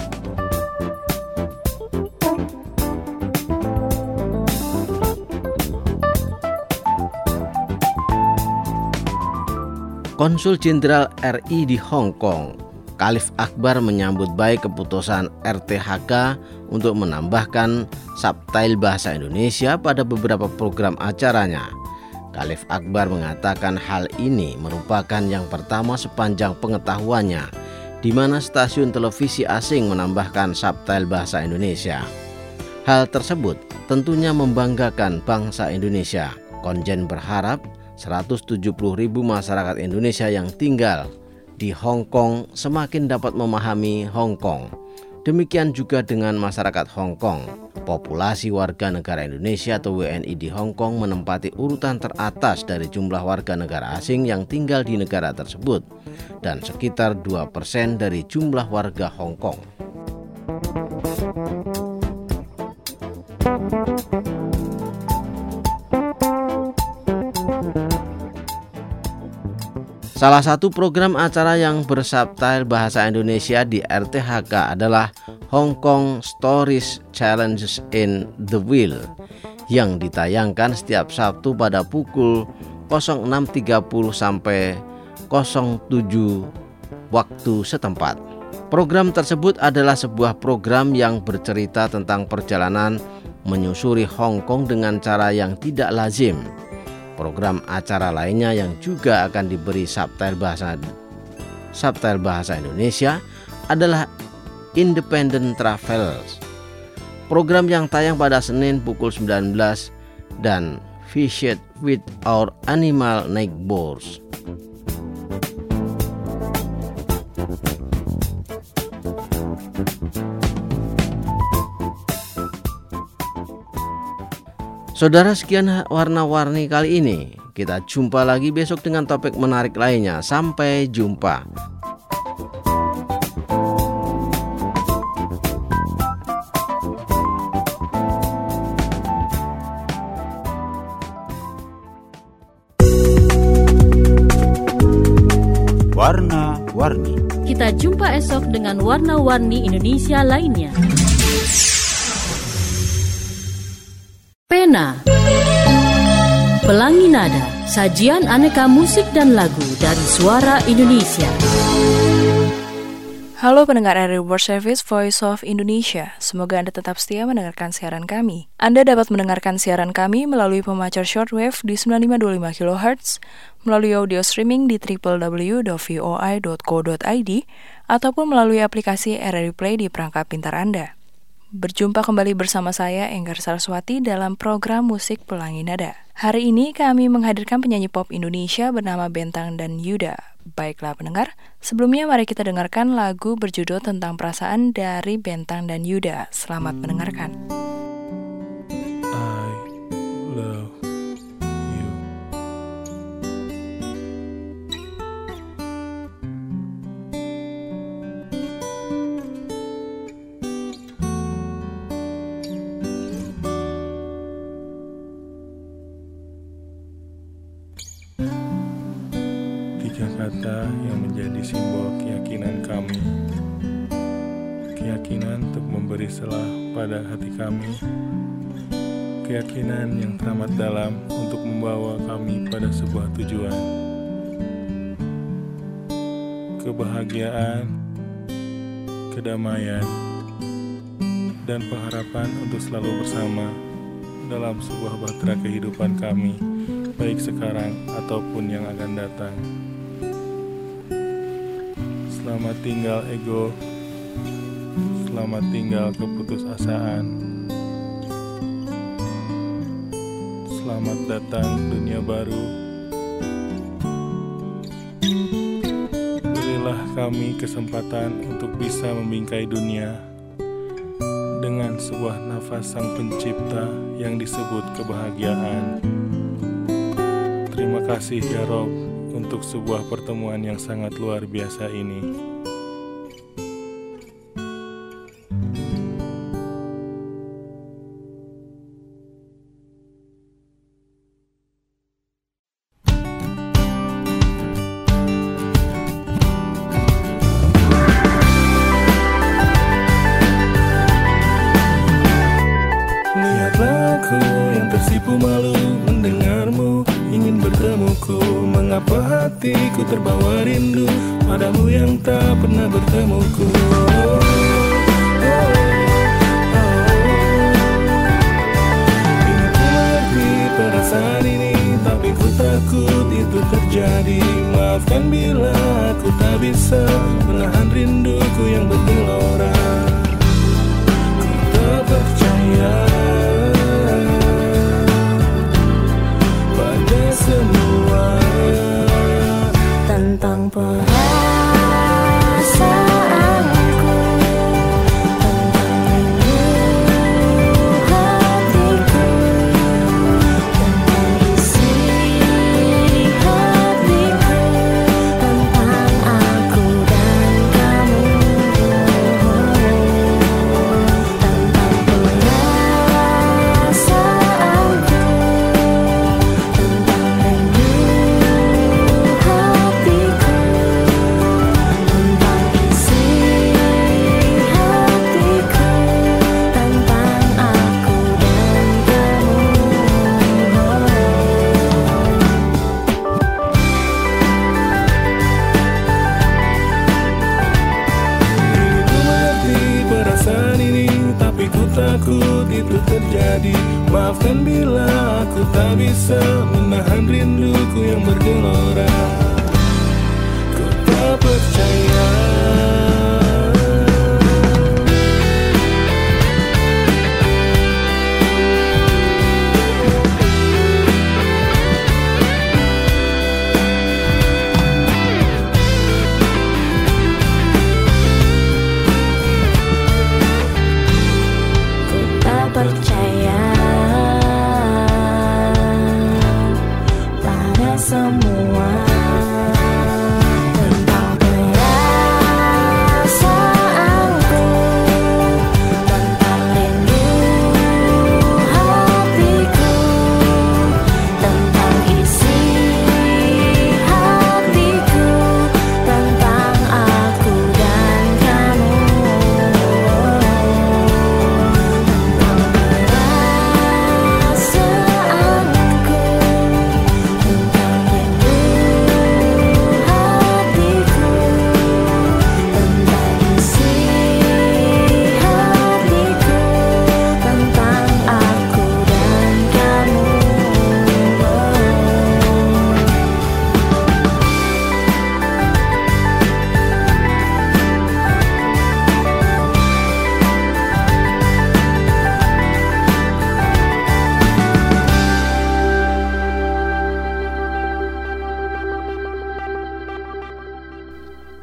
Konsul Jenderal RI di Hong Kong, Khalif Akbar, menyambut baik keputusan RTHK untuk menambahkan subtitle bahasa Indonesia pada beberapa program acaranya. Khalif Akbar mengatakan hal ini merupakan yang pertama sepanjang pengetahuannya di mana stasiun televisi asing menambahkan subtitle bahasa Indonesia. Hal tersebut tentunya membanggakan bangsa Indonesia. Konjen berharap 170.000 masyarakat Indonesia yang tinggal di Hong Kong semakin dapat memahami Hong Kong. Demikian juga dengan masyarakat Hong Kong. Populasi warga negara Indonesia atau WNI di Hong Kong menempati urutan teratas dari jumlah warga negara asing yang tinggal di negara tersebut dan sekitar 2% dari jumlah warga Hong Kong. Salah satu program acara yang bersubtitle bahasa Indonesia di RTHK adalah Hong Kong Stories Challenges in the Wheel yang ditayangkan setiap Sabtu pada pukul 06.30 sampai 07 waktu setempat. Program tersebut adalah sebuah program yang bercerita tentang perjalanan menyusuri Hong Kong dengan cara yang tidak lazim. Program acara lainnya yang juga akan diberi subtitle bahasa Indonesia adalah Independent Travels. Program yang tayang pada Senin pukul 19 dan Visit with Our Animal Neighbors. Saudara, sekian warna-warni kali ini. Kita jumpa lagi besok dengan topik menarik lainnya. Sampai jumpa. Warna-warni. Kita jumpa esok dengan warna-warni Indonesia lainnya. Pena, Pelangi Nada, sajian aneka musik dan lagu dari suara Indonesia. Halo pendengar RRI World Service Voice of Indonesia, semoga Anda tetap setia mendengarkan siaran kami. Anda dapat mendengarkan siaran kami melalui pemancar shortwave di 9525 kHz, melalui audio streaming di www.voi.co.id, ataupun melalui aplikasi RRI Play di perangkat pintar Anda. Berjumpa kembali bersama saya, Enggar Saraswati, dalam program Musik Pelangi Nada. Hari ini kami menghadirkan penyanyi pop Indonesia bernama Bentang dan Yuda. Baiklah pendengar, sebelumnya mari kita dengarkan lagu berjudul Tentang Perasaan dari Bentang dan Yuda. Selamat mendengarkan. I love you. Tiga kata yang menjadi simbol keyakinan kami. Keyakinan untuk memberi selah pada hati kami. Keyakinan yang teramat dalam untuk membawa kami pada sebuah tujuan. Kebahagiaan, kedamaian, dan pengharapan untuk selalu bersama dalam sebuah bahtera kehidupan kami, baik sekarang ataupun yang akan datang. Selamat tinggal ego, selamat tinggal keputusasaan. Selamat datang dunia baru. Berilah kami kesempatan untuk bisa membingkai dunia dengan sebuah nafas Sang Pencipta yang disebut kebahagiaan. Terima kasih ya Rob untuk sebuah pertemuan yang sangat luar biasa ini. Lihatlah aku yang tersipu malu mendengarmu, ingin bertemuku. Mengapa hatiku terbawa rindu padamu yang tak pernah bertemuku. Ingin ku mengerti perasaan ini, tapi ku takut itu terjadi. Maafkan bila aku tak bisa menahan rinduku yang bergelora. Ku tak percaya pada semua tentang perasaanku, tentang rindu hatiku, tentang isi hatiku, tentang aku dan kamu, tentang perasaanku, tentang rindu hatiku, tentang isi hatiku, tentang aku dan kamu. Ingin ku mengerti perasaan ini, tapi ku takut itu terjadi. Maafkan bila aku tak bisa menahan rinduku yang bergelora. Ku tak percaya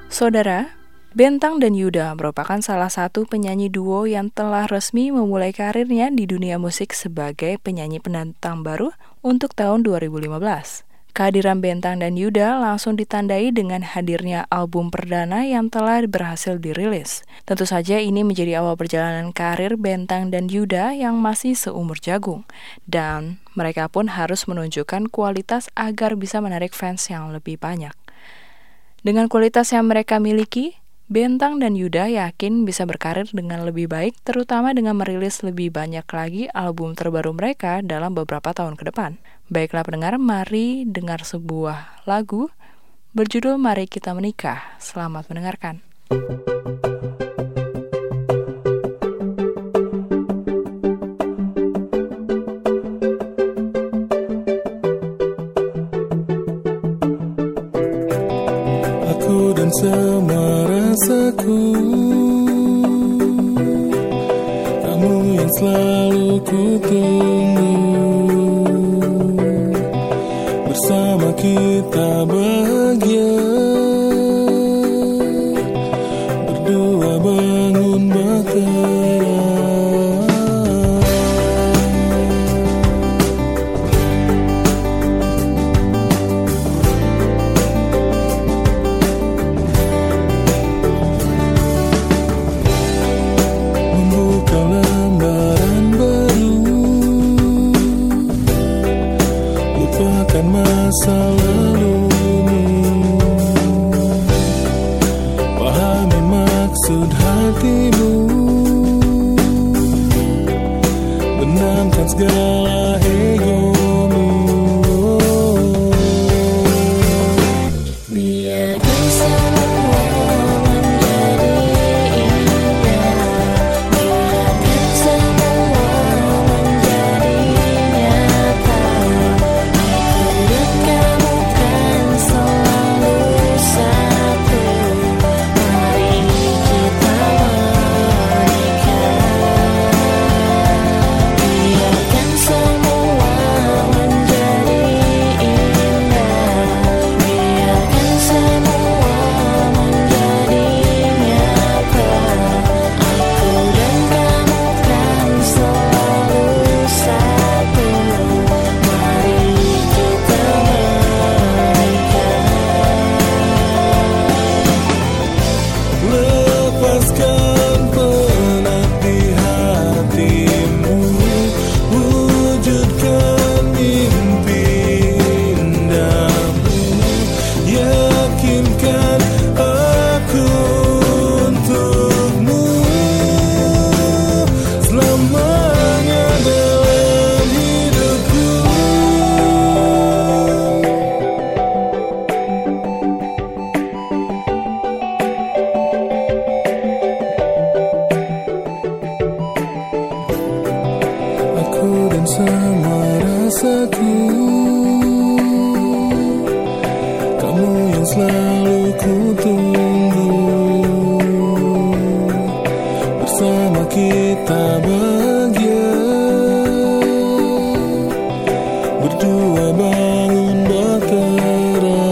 Saudara, Bentang dan Yuda merupakan salah satu penyanyi duo yang telah resmi memulai karirnya di dunia musik sebagai penyanyi pendatang baru untuk tahun 2015. Kehadiran Bentang dan Yuda langsung ditandai dengan hadirnya album perdana yang telah berhasil dirilis. Tentu saja ini menjadi awal perjalanan karir Bentang dan Yuda yang masih seumur jagung. Dan mereka pun harus menunjukkan kualitas agar bisa menarik fans yang lebih banyak. Dengan kualitas yang mereka miliki, Bentang dan Yuda yakin bisa berkarir dengan lebih baik, terutama dengan merilis lebih banyak lagi album terbaru mereka dalam beberapa tahun ke depan. Baiklah pendengar, mari dengar sebuah lagu berjudul Mari Kita Menikah. Selamat mendengarkan. Aku dan semua rasaku, kamu yang selalu ku tunggu. Bersama kita bahagia, berdua bangun bahtera. Masa lalumu, pahami maksud hatimu, benamkan segala egomu. Biarkan semua menjadi indah, biarkan semua menjadi nyata. Kamu kan selalu satu. Mari kita menikah. Biarkan semua menjadi indah, biarkan semua menjadi nyata. Aku dan kamu kan selalu satu. Mari kita Lepaskan penat di hatimu, wujudkan mimpi indahmu. Yakinkan aku untukmu selamanya dalam hidupku. Aku dan semua rasaku, kamu yang selalu ku tunggu. Bersama kita bahagia, berdua bangun bahtera.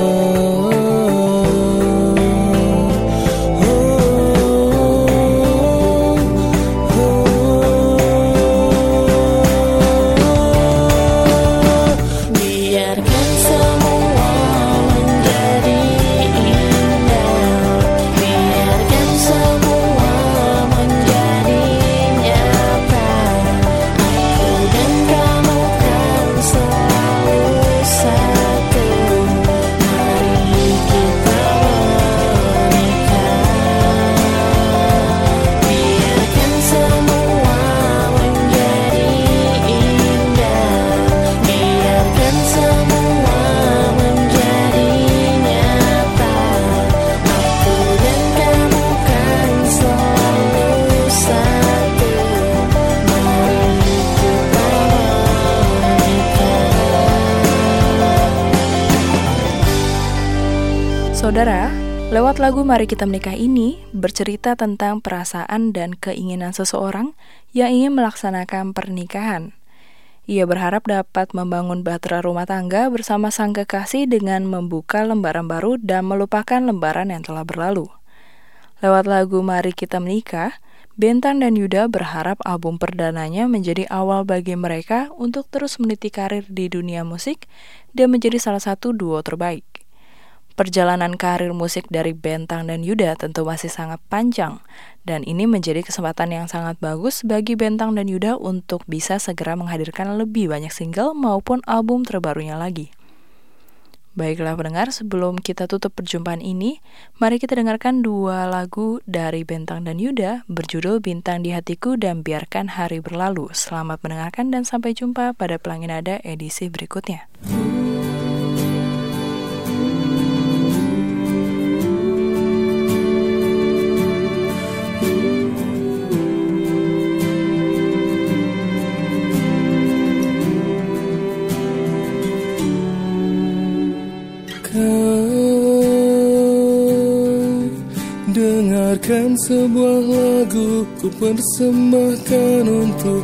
biarkan semua menjadi indah, biarkan semua menjadi nyata. Aku dan kamu kan selalu satu. Mari kita menikah. Biarkan semua menjadi indah, biarkan semua menjadi nyata. Aku dan kamu kan selalu satu. Mari kita menikah. Saudara, lewat lagu Mari Kita Menikah ini bercerita tentang perasaan dan keinginan seseorang yang ingin melaksanakan pernikahan. Ia berharap dapat membangun bahtera rumah tangga bersama sang kekasih dengan membuka lembaran baru dan melupakan lembaran yang telah berlalu. Lewat lagu Mari Kita Menikah, Bentang dan Yuda berharap album perdananya menjadi awal bagi mereka untuk terus meniti karir di dunia musik dan menjadi salah satu duo terbaik. Perjalanan karir musik dari Bentang dan Yuda tentu masih sangat panjang, dan ini menjadi kesempatan yang sangat bagus bagi Bentang dan Yuda untuk bisa segera menghadirkan lebih banyak single maupun album terbarunya lagi. Baiklah pendengar, sebelum kita tutup perjumpaan ini, mari kita dengarkan 2 lagu dari Bentang dan Yuda berjudul Bintang di Hatiku dan Biarkan Hari Berlalu. Selamat mendengarkan dan sampai jumpa pada Pelangi Nada edisi berikutnya. Dengarkan sebuah lagu ku persembahkan untuk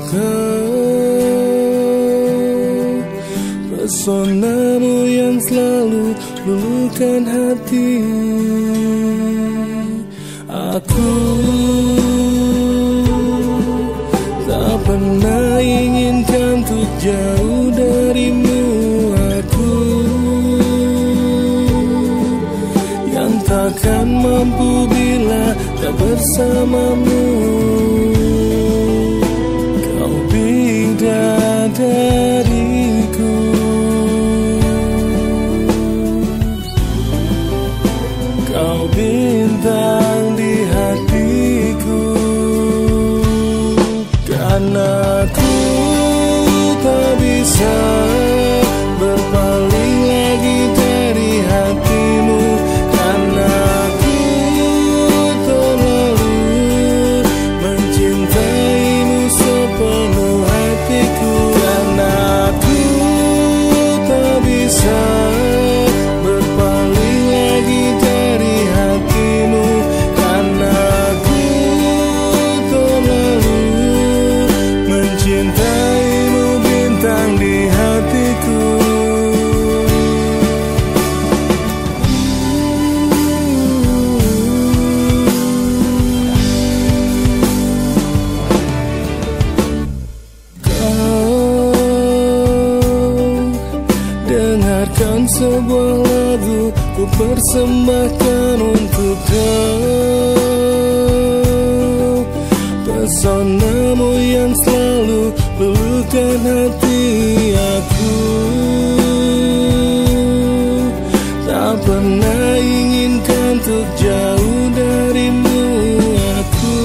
kau. Pesonamu yang selalu luluhkan hati. Aku tak pernah inginkan untuk jauh darimu. Aku yang takkan mampu bila tak bersamamu. Kau bidadariku, kau bintang di hatiku. Karena aku tak bisa berpaling lagi dari hatimu. Karena aku terlalu mencintaimu sepenuh hatiku. Karena aku tak bisa berpaling lagi dari hatimu. Karena aku terlalu mencintaimu, bintang di hatiku. Dengarkan sebuah lagu ku persembahkan untuk kau. Pesonamu yang selalu luluhkan hati. Aku tak pernah inginkan untuk jauh darimu. Aku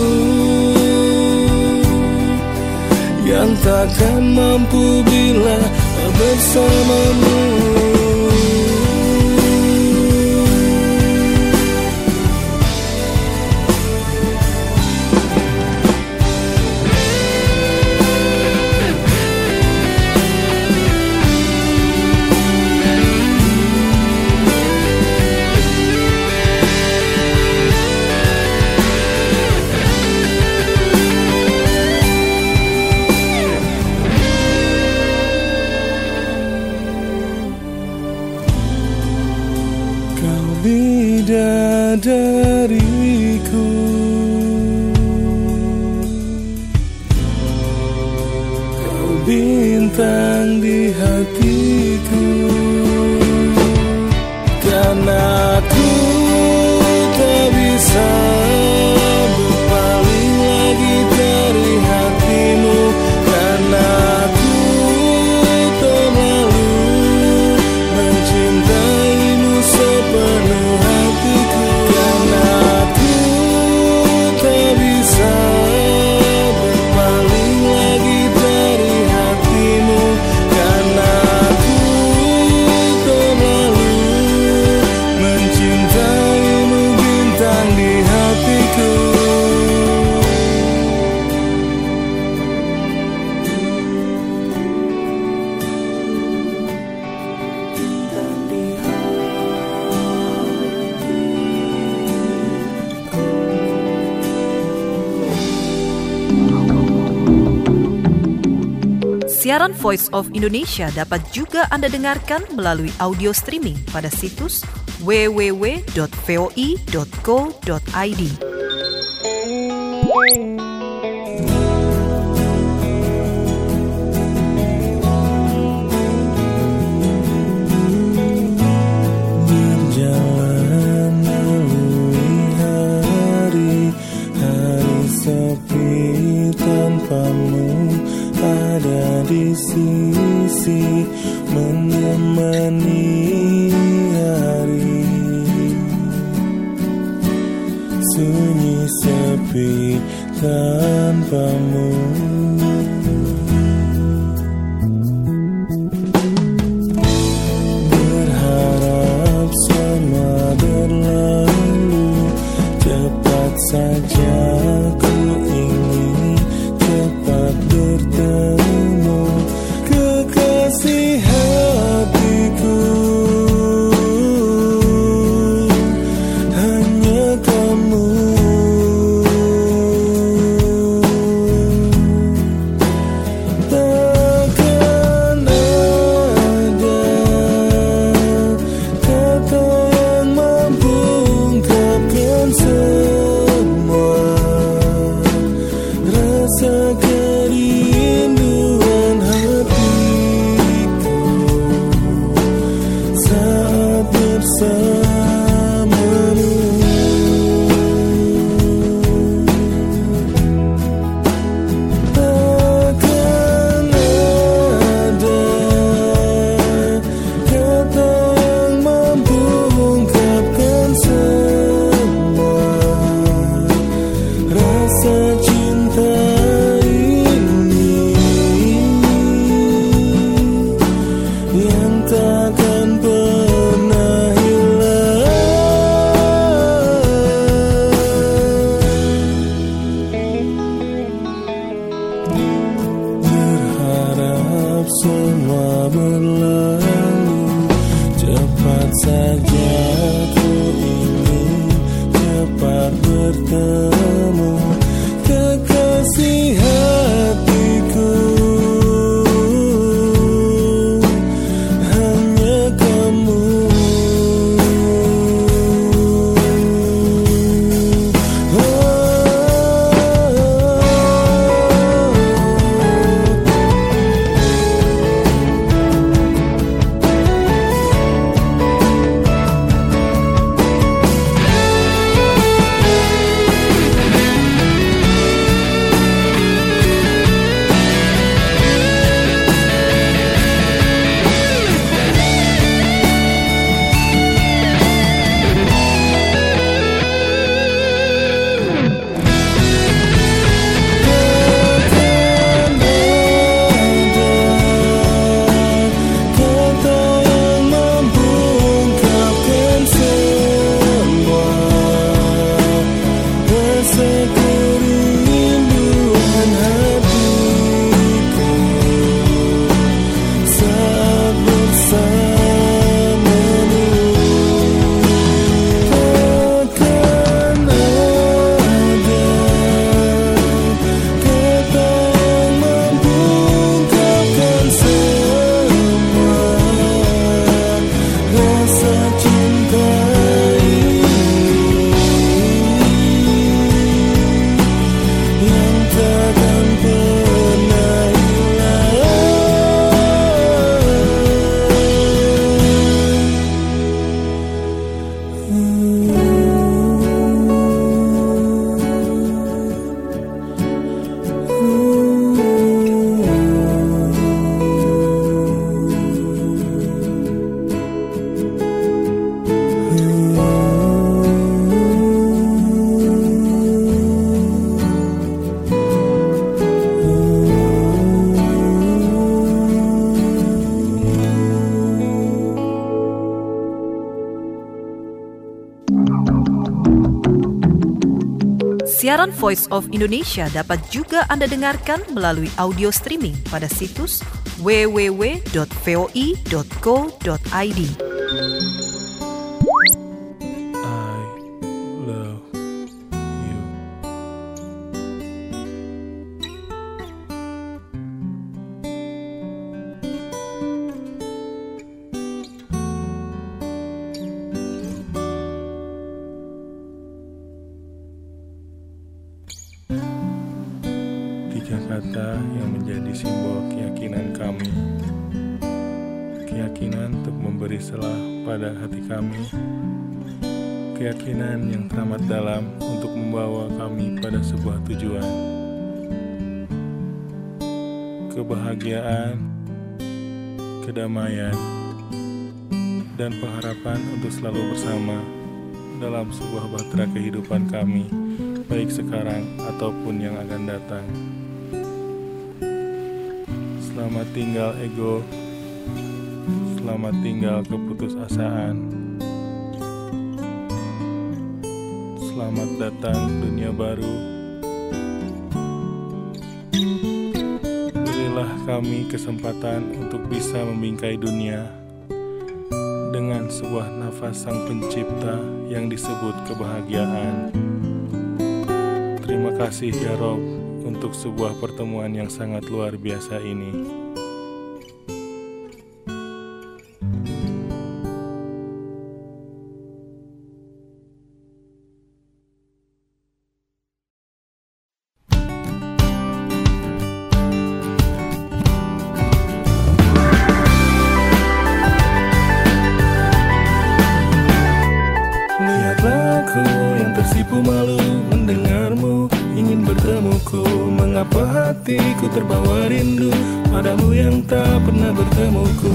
yang takkan mampu bila tak bersamamu. Bidadariku, kau bintang di hatiku. Karena aku tak bisa berpaling lagi dari hatimu. Karena aku terlalu mencintaimu sepenuh hatiku. Karena aku tak bisa berpaling lagi dari hatimu. Karena Siaran Voice of Indonesia dapat juga Anda dengarkan melalui audio streaming pada situs www.voi.co.id. Berjalan melalui hari-hari sepi tanpamu ada di sisi menemani hari sunyi sepi tanpamu. Berharap semua berlalu cepat saja, ku ingin cepat bertemu kekasih hatiku. Hanya kamu takkan ada kata yang mampu ungkapkan semua rasa kerinduan hatiku saat bersamamu. Takkan ada kata yang mampu ungkapkan semua rasa cinta ini yang takkan pernah hilang. Berharap semua berlalu cepat saja, ku ingin cepat bertemu kekasih hatiku. Hanya kamu Siaran Voice of Indonesia dapat juga Anda dengarkan melalui audio streaming pada situs www.voi.co.id. Tiga kata yang menjadi simbol keyakinan kami. Keyakinan untuk memberi selah pada hati kami. Keyakinan yang teramat dalam untuk membawa kami pada sebuah tujuan. Kebahagiaan, kedamaian, dan pengharapan untuk selalu bersama dalam sebuah bahtera kehidupan kami, baik sekarang ataupun yang akan datang. Selamat tinggal ego, selamat tinggal keputusasaan, selamat datang dunia baru. Berilah kami kesempatan untuk bisa membingkai dunia dengan sebuah nafas Sang Pencipta yang disebut kebahagiaan. Terima kasih ya Rob untuk sebuah pertemuan yang sangat luar biasa ini. Aku yang tersipu malu mendengarmu, ingin bertemuku. Mengapa hatiku terbawa rindu padamu yang tak pernah bertemuku.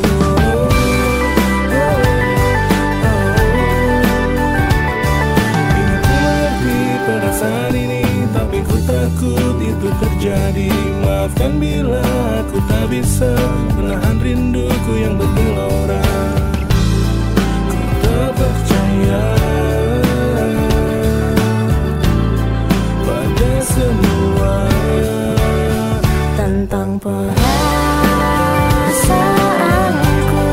Ingin ku mengerti perasaan ini, tapi ku takut itu terjadi. Maafkan bila aku tak bisa menahan rinduku yang bergelora. Ku tak percaya semua tentang perasaanku.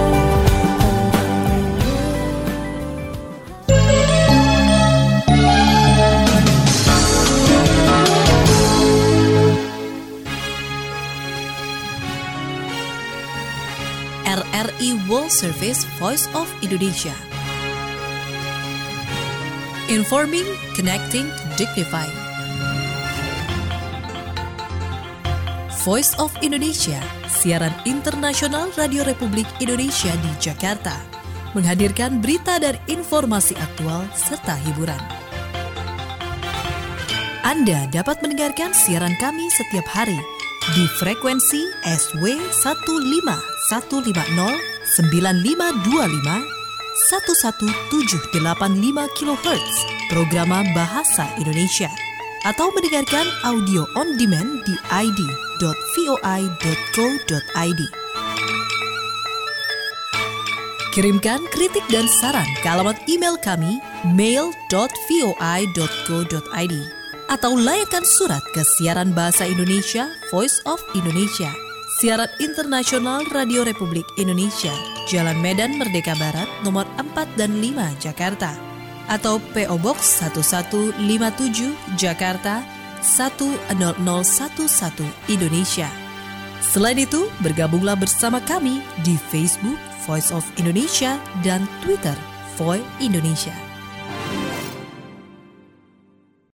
RRI World Service Voice of Indonesia. Informing, connecting, dignifying. Voice of Indonesia, siaran internasional Radio Republik Indonesia di Jakarta, menghadirkan berita dan informasi aktual serta hiburan. Anda dapat mendengarkan siaran kami setiap hari di frekuensi SW 15150 9525 11785 kHz, programa Bahasa Indonesia, atau mendengarkan audio on demand di id.voi.co.id. Kirimkan kritik dan saran ke alamat email kami mail.voi.co.id atau layangkan surat ke siaran Bahasa Indonesia Voice of Indonesia, siaran internasional Radio Republik Indonesia, Jalan Medan Merdeka Barat, nomor 4 dan 5, Jakarta, atau PO Box 1157 Jakarta 10011 Indonesia. Selain itu, bergabunglah bersama kami di Facebook Voice of Indonesia dan Twitter Voi Indonesia.